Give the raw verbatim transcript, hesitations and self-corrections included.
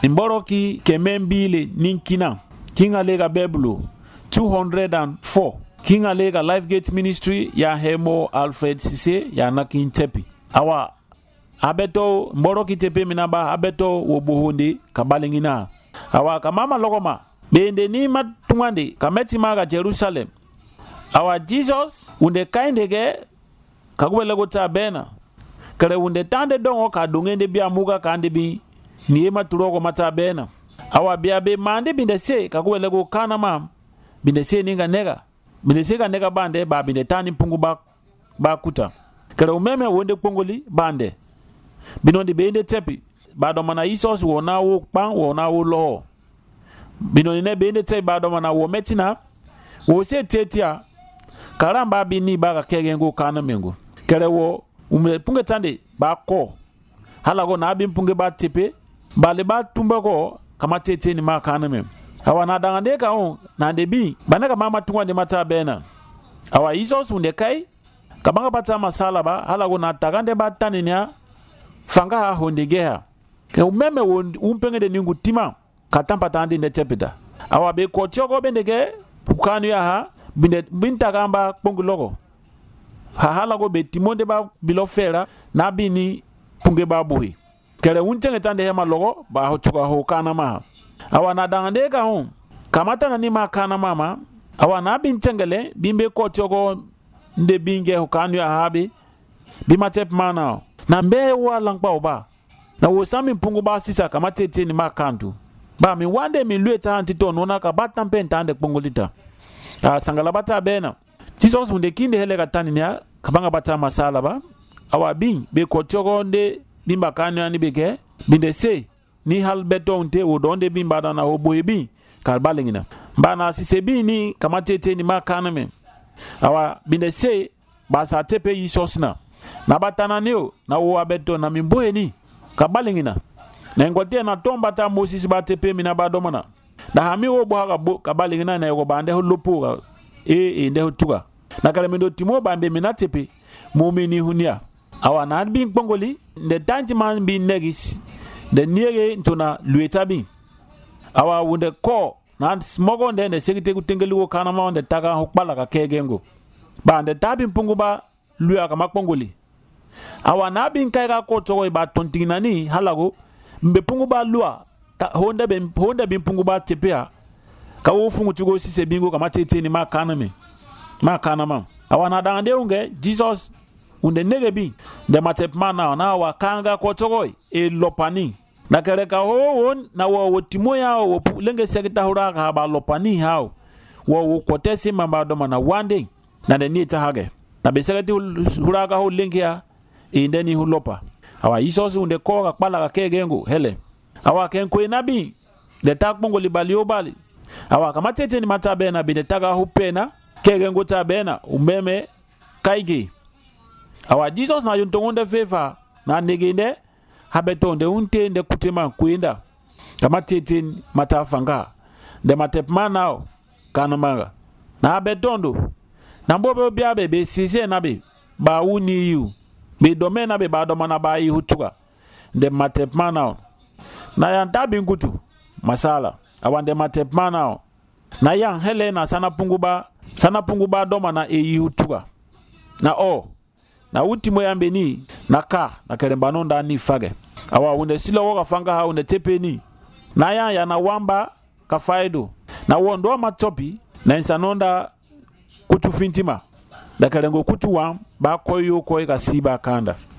Mboroki kemembili ninkina. Kinga lega Beblo two hundred four. Kinga lega Lifegate Ministry ya Hemo Alfred Sise ya nakin tepi. Awa abeto mboroki tepe minaba abeto wobuhundi kabalingina. Awa kamama logoma bende ni matungandi kameti maga Jerusalem. Awa Jesus unde kaindege kagwele gota bena. Kare unde tande dongo kadungende bia muga kandi bi niema turogo mata bena. Awa bia be mande binde se kagwele go kana mam binde se ninga nega. Binde se ga nega bande ba binde tani pungu ba ba kuta. Kare umeme wonde pungoli bande. Binondi bende tepi bado mana Jesus wona wo pan wona wo lo. Binondi ne bende tepi bado mana wo metina wo se tetia karamba bini baga kegengo kana mengo. Kare wo umle punge tande ba ko halago na bin punge ba tepe bale ba tumba ko kama tete ni ma kana mem. Awa na dangande ka on na debi banaka mama tungwa de mata bena. Awa Jesus unde kai kabanga pata masala ba halago na tagande ba taninya fanga ha hondegeha ke umeme umpenge de ningu tima katampa tandi ne tepida. Awa be ko tiogo bendege pukanu ya ha binde binta gamba pongulogo ha halago be timonde ba bilofera na bini punge ba buhi kere untenge tande hema logo ba ho chuka ho kana ma. Awa na dangande ka hon kamata na ni ma kana mama awa na bin tengele bimbe ko tiogo nde binge ho kanu ya habi bimatep mana na mbe wa langpa oba na wo sami pungu ba sisa kama tete ni makantu ba mi wande mi lueta antito nona ka batampe ntande pungulita a sangala bata bena Jesus unde kinde hele katani nya kabanga bata masala ba awa bin be ko tiogo nde bimba kanu ani beke binde se ni hal beto unte wo donde bimba na oboye bin kalbalingina bana sise bi ni kama tete ni makana me awa binde se ba sa tepe Jesus na na batana neo na wo abeto na mimboe ni kabalingina na ngote na tomba ta Moses ba tepe mina ba domana na hami wo boha kabalingina na yo bande ho lopo e e nde ho tuga na kale mendo timo bande mina tepe mumini hunia awa na bin pongoli de tanti man bin negis de niere ntona lueta bin awa wunde ko na smogo nde ne sekite kutengeli wo kana ma onde taga ho kpala ka kegengo bande tabi pungu ba luya kama pongoli. Awa na bin kaiga ko togo ba tontinani halago mbe pungu ba lua ta honda be honda bin pungu ba tepea ka wo fungu tugo sise bingo kama tete ni makana me makana ma. Awa na dangande unge Jesus unde nege bi de matep mana na wa kanga ko togo e lopani na kere ka ho won na wo wotimo ya wo lenge sekita hura ka ba lopani hao wo wo kotesi mamba do mana wande na de ni ta hage na besegati huraga ho linkia indeni hulopa. Awa Jesus unde ko ka kpala ka kegengo hele awa ken ko inabi de takpongo libalio bali awa kama tete ni mata bena bi de taga ho pena kegengo ta bena umeme kaigi. Awa Jesus na yuntonde fefa na negende habetonde unte nde kutima kuinda kama tete mata fanga de matepma nao kanamanga na habetondo na mbobe biabe be sise na be ba uni yu be domena be ba domana ba yi hutuga de matepma nao na yan tabi ngutu masala awande matepma nao na yan hele na sana punguba sana punguba domana e yi hutuga na o na ultimo yambe ni na ka na kerembano nda ni fage awa unde silo woga fanga ha unde tepe ni na yan ya na wamba ka faido na wondo matopi na insanonda kutu fintima da karengo kutu wam ba koyo koy ka siba kanda